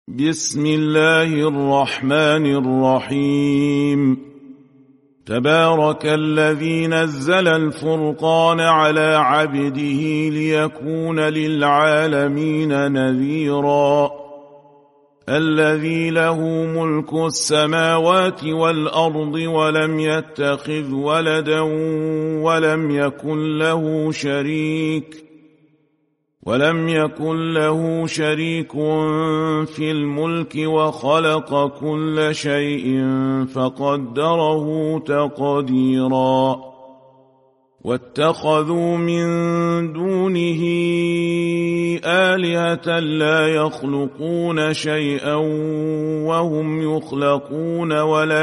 بسم الله الرحمن الرحيم. تبارك الذي نزل الفرقان على عبده ليكون للعالمين نذيرا. الذي له ملك السماوات والأرض ولم يتخذ ولدا ولم يكن له شريك في الملك وخلق كل شيء فقدره تقديرا. واتخذوا من دونه آلهة لا يخلقون شيئا وهم يخلقون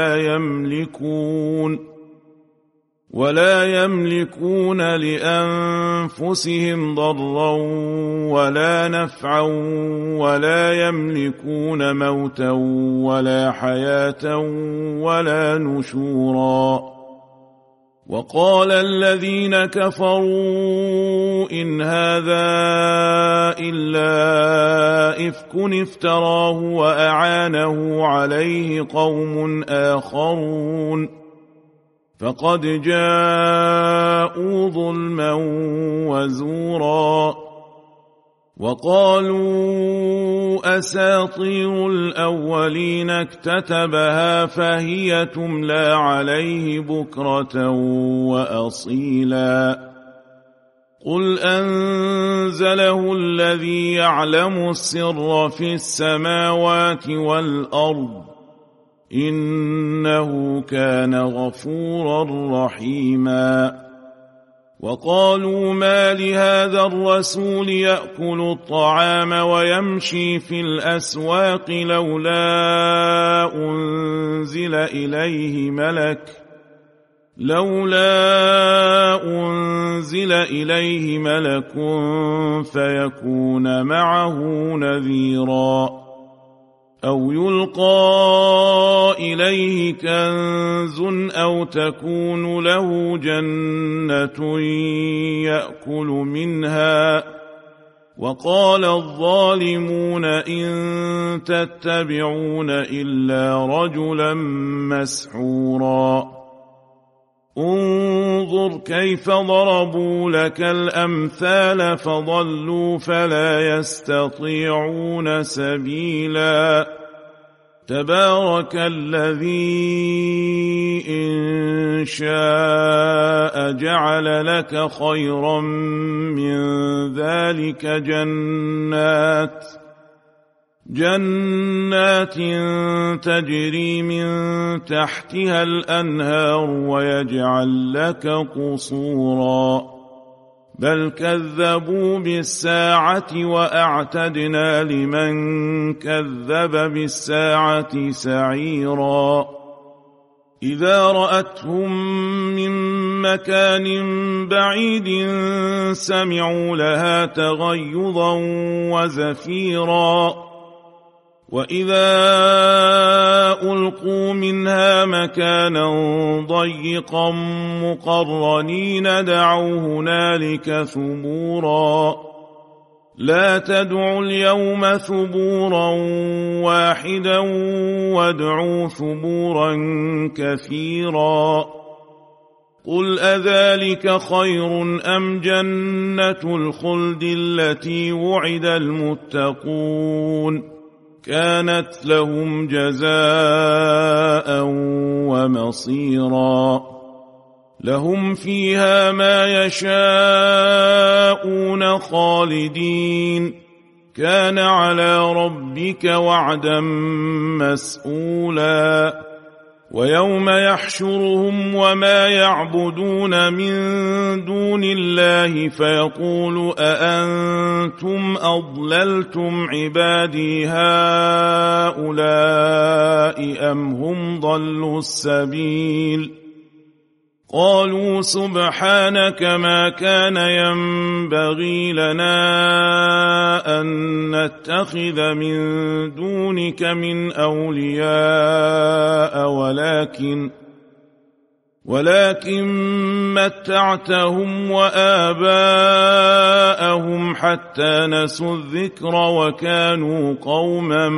ولا يملكون لأنفسهم ضرا ولا نفعا ولا يملكون موتا ولا حياة ولا نشورا. وقال الذين كفروا إن هذا إلا إفك افتراه وأعانه عليه قوم آخرون فقد جاءوا ظلما وزورا. وقالوا أساطير الأولين اكتتبها فهي تملى عليه بكرة وأصيلا. قل أنزله الذي يعلم السر في السماوات والأرض إنه كان غفورا رحيما. وقالوا ما لهذا الرسول يأكل الطعام ويمشي في الأسواق لولا أنزل إليه ملك فيكون معه نذيرا. أو يلقى إليه كنز أو تكون له جنة يأكل منها. وقال الظالمون إن تتبعون إلا رجلا مسحورا. انظر كيف ضربوا لك الأمثال فضلوا فلا يستطيعون سبيلا. تبارك الذي إن شاء جعل لك خيرا من ذلك جنات تجري من تحتها الأنهار ويجعل لك قصورا. بل كذبوا بالساعة وأعتدنا لمن كذب بالساعة سعيرا. إذا رأتهم من مكان بعيد سمعوا لها تغيظا وزفيرا. وإذا ألقوا منها مكانا ضيقا مقرنين دعوا هنالك ثبورا. لا تدعوا اليوم ثبورا واحدا وادعوا ثبورا كثيرا. قل أذلك خير أم جنة الخلد التي وعد المتقون كانت لهم جزاء ومصيرا. لهم فيها ما يشاءون خالدين كان على ربك وعدا مسئولا. ويوم يحشرهم وما يعبدون من دون الله فيقول أأنتم أضللتم عبادي هؤلاء أم هم ضلوا السبيل. قالوا سبحانك ما كان ينبغي لنا أن نتخذ من دونك من أولياء ولكن متعتهم وآباءهم حتى نسوا الذكر وكانوا قوما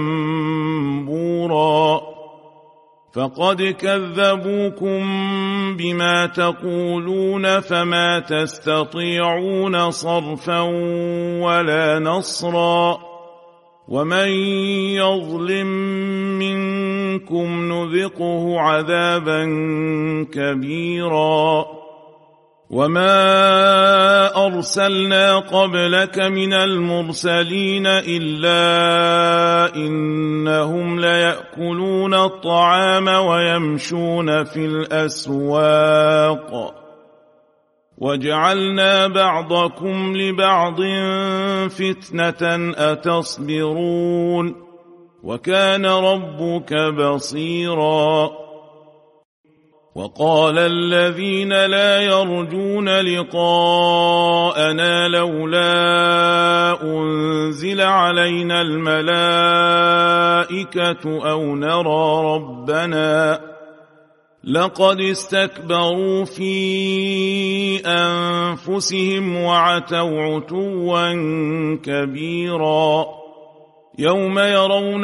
بورا فقد كذبوكم بما تقولون فما تستطيعون صرفا ولا نصرا ومن يظلم منكم نذقه عذابا كبيرا وما أرسلنا قبلك من المرسلين إلا إنهم ليأكلون الطعام ويمشون في الأسواق وجعلنا بعضكم لبعض فتنة أتصبرون وكان ربك بصيرا وقال الذين لا يرجون لقاءنا لولا أنزل علينا الملائكة أو نرى ربنا لقد استكبروا في أنفسهم وعتوا عتوا كبيرا يوم يرون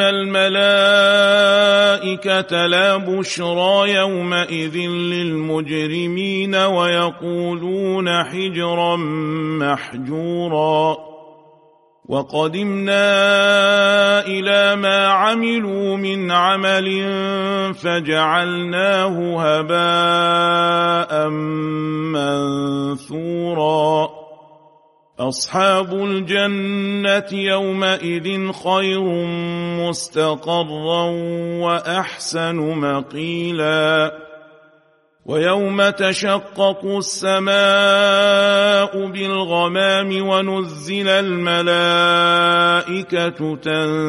الملائكة لا بشرى يومئذ للمجرمين ويقولون حجرا محجورا وقدمنا إلى ما عملوا من عمل فجعلناه هباء منثورا أصحاب الجنة يومئذ خير مستقرا وأحسن مقيلا ويوم تشقق السماء بالغمام ونزل الملائكة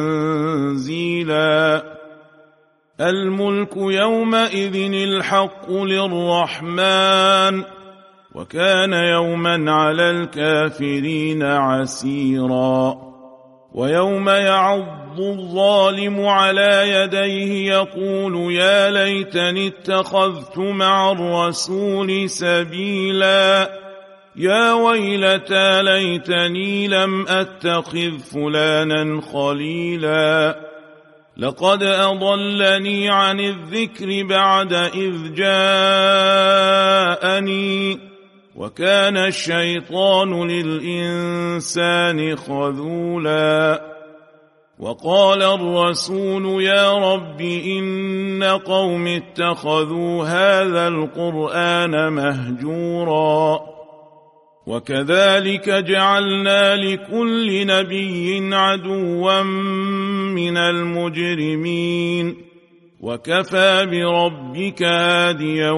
تنزيلا الملك يومئذ الحق للرحمن وكان يوما على الكافرين عسيرا ويوم يعض الظالم على يديه يقول يا ليتني اتخذت مع الرسول سبيلا يا ويلتى ليتني لم أتخذ فلانا خليلا لقد أضلني عن الذكر بعد إذ جاءني وكان الشيطان للإنسان خذولا وقال الرسول يا رب إن قوم اتخذوا هذا القرآن مهجورا وكذلك جعلنا لكل نبي عدوا من المجرمين وكفى بربك هاديا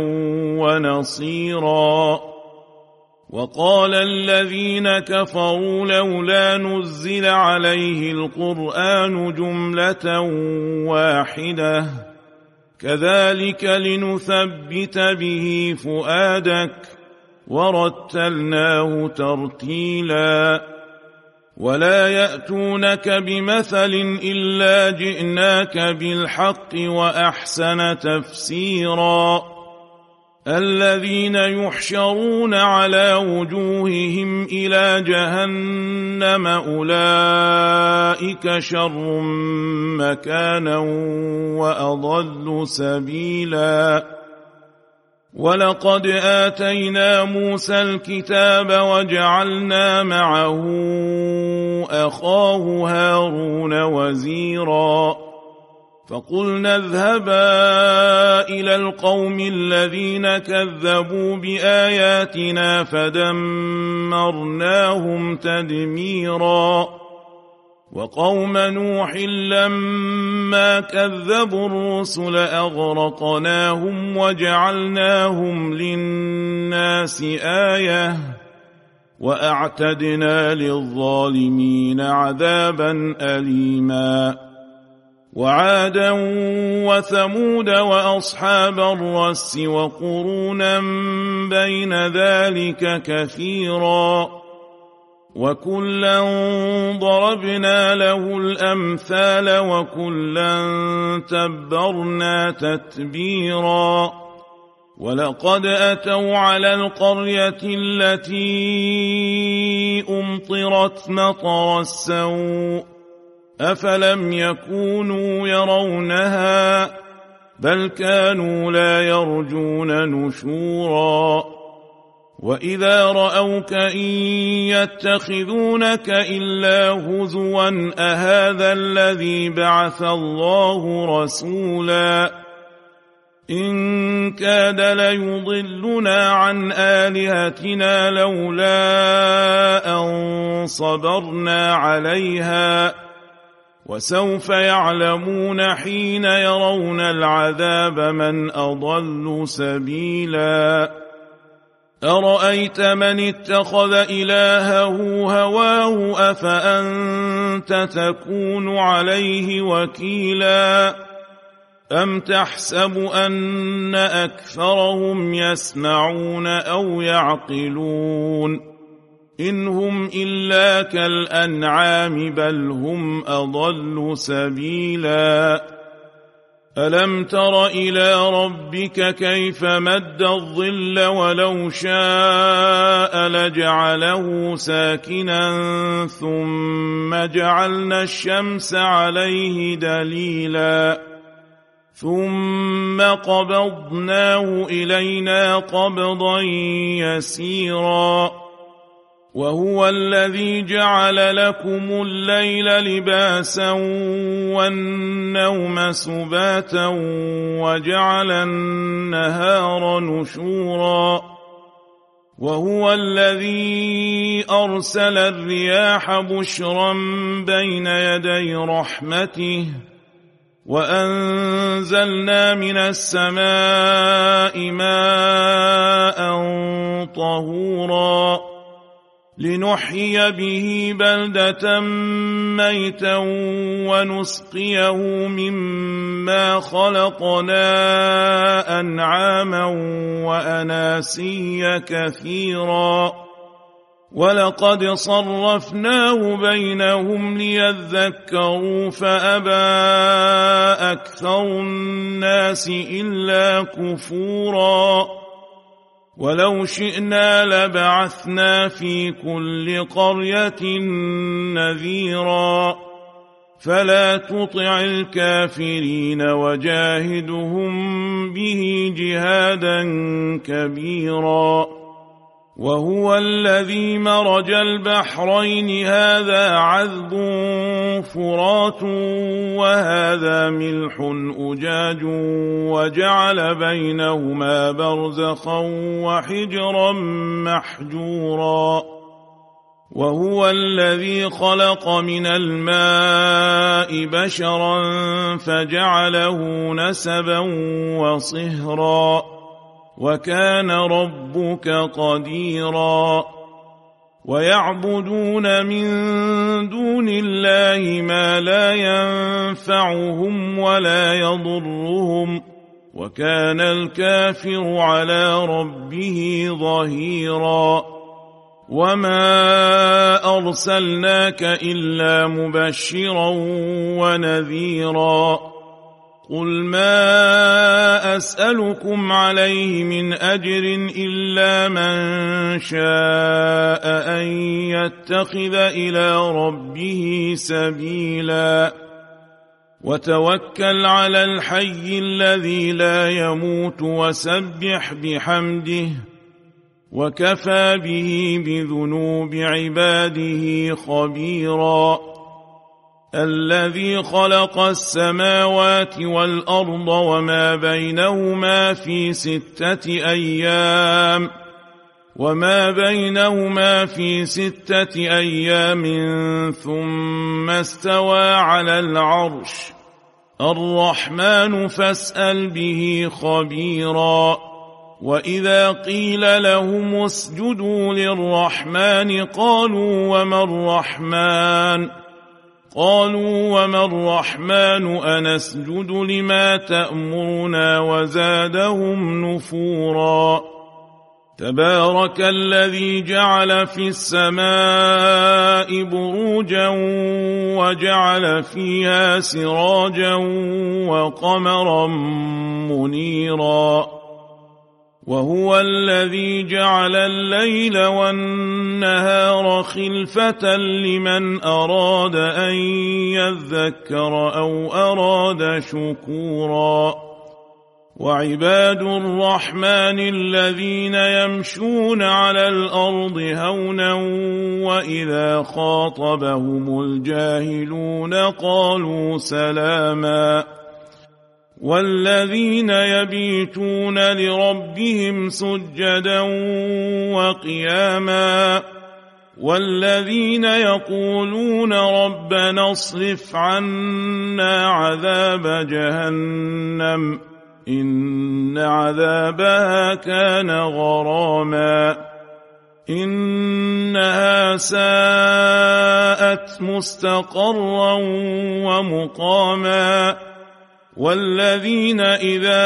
ونصيرا وقال الذين كفروا لولا نزل عليه القرآن جملة واحدة كذلك لنثبت به فؤادك ورتلناه ترتيلا ولا يأتونك بمثل إلا جئناك بالحق وأحسن تفسيرا الذين يحشرون على وجوههم إلى جهنم أولئك شر مكانا وأضل سبيلا ولقد آتينا موسى الكتاب وجعلنا معه أخاه هارون وزيرا فقلنا اذهبا إلى القوم الذين كذبوا بآياتنا فدمرناهم تدميرا وقوم نوح لما كذبوا الرسل أغرقناهم وجعلناهم للناس آية وأعتدنا للظالمين عذابا أليما وعادا وثمود وأصحاب الرس وقرونا بين ذلك كثيرا وكلا ضربنا له الأمثال وكلا تبرنا تتبيرا ولقد أتوا على القرية التي أمطرت مطر السوء أفلم يكونوا يرونها بل كانوا لا يرجون نشورا وإذا رأوك إن يتخذونك إلا هزوا أهذا الذي بعث الله رسولا إن كاد ليضلنا عن آلهتنا لولا أن صبرنا عليها وسوف يعلمون حين يرون العذاب من أضل سبيلا أرأيت من اتخذ إلهه هواه أفأنت تكون عليه وكيلا أم تحسب أن أكثرهم يسمعون أو يعقلون إن هم إلا كالأنعام بل هم أضل سبيلا ألم تر إلى ربك كيف مد الظل ولو شاء لجعله ساكنا ثم جعلنا الشمس عليه دليلا ثم قبضناه إلينا قبضا يسيرا وهو الذي جعل لكم الليل لباسا والنوم سباتا وجعل النهار نشورا وهو الذي أرسل الرياح بشرا بين يدي رحمته وأنزلنا من السماء ماء طهورا لنحيي به بلدة ميتا ونسقيه مما خلقنا أنعاما وأناسيا كثيرا ولقد صرفناه بينهم ليذكروا فأبى أكثر الناس إلا كفورا ولو شئنا لبعثنا في كل قرية نذيرا فلا تطع الكافرين وجاهدهم به جهادا كبيرا وهو الذي مرج البحرين هذا عذب فرات وهذا ملح أجاج وجعل بينهما برزخا وحجرا محجورا وهو الذي خلق من الماء بشرا فجعله نسبا وصهرا وكان ربك قديرا ويعبدون من دون الله ما لا ينفعهم ولا يضرهم وكان الكافر على ربه ظهيرا وما أرسلناك إلا مبشرا ونذيرا قل ما أسألكم عليه من أجر إلا من شاء أن يتخذ إلى ربه سبيلا وتوكل على الحي الذي لا يموت وسبح بحمده وكفى به بذنوب عباده خبيرا الذي خلق السماوات والأرض وما بينهما في 6 أيام ثم استوى على العرش الرحمن فاسأل به خبيرا وإذا قيل لهم اسجدوا للرحمن قالوا وما الرحمن أنسجد لما تأمرنا وزادهم نفورا تبارك الذي جعل في السماء بروجا وجعل فيها سراجا وقمرا منيرا وهو الذي جعل الليل والنهار خلفة لمن أراد أن يذكر أو أراد شكورا وعباد الرحمن الذين يمشون على الأرض هونا وإذا خاطبهم الجاهلون قالوا سلاما والذين يبيتون لربهم سجدا وقياما والذين يقولون ربنا اصرف عنا عذاب جهنم إن عذابها كان غراما إنها ساءت مستقرا ومقاما والذين إذا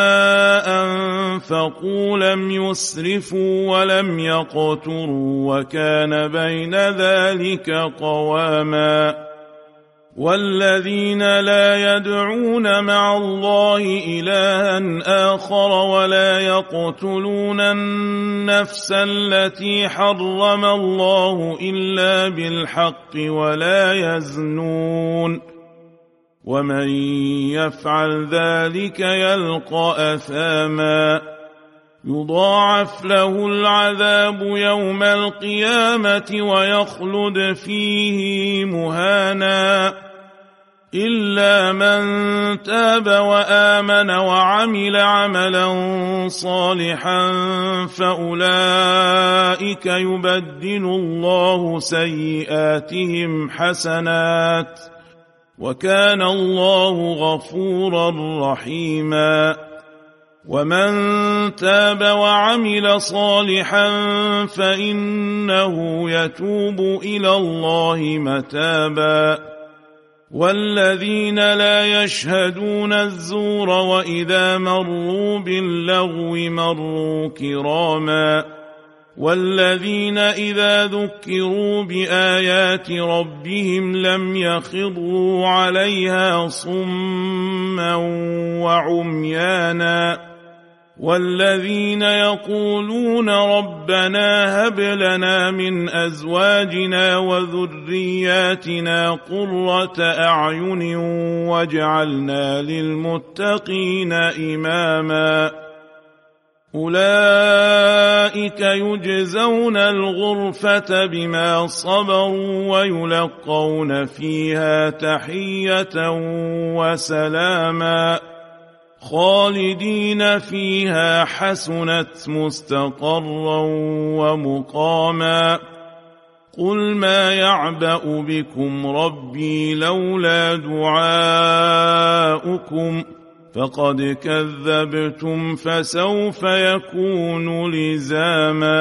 أنفقوا لم يسرفوا ولم يقتروا وكان بين ذلك قواما والذين لا يدعون مع الله إلها آخر ولا يقتلون النفس التي حرم الله إلا بالحق ولا يزنون ومن يفعل ذلك يلقى أثاما يضاعف له العذاب يوم القيامة ويخلد فيه مهانا إلا من تاب وآمن وعمل عملا صالحا فأولئك يبدل الله سيئاتهم حسنات وكان الله غفورا رحيما ومن تاب وعمل صالحا فإنه يتوب إلى الله متابا والذين لا يشهدون الزور وإذا مروا باللغو مروا كراما والذين إذا ذكروا بآيات ربهم لم يخروا عليها صما وعميانا والذين يقولون ربنا هب لنا من أزواجنا وذرياتنا قرة أعين واجعلنا للمتقين إماما أولئك يجزون الغرفة بما صبروا ويلقون فيها تحية وسلاما خالدين فيها حسنت مستقرا ومقاما قل ما يعبأ بكم ربي لولا دعاؤكم فقد كذبتم فسوف يكون لزاما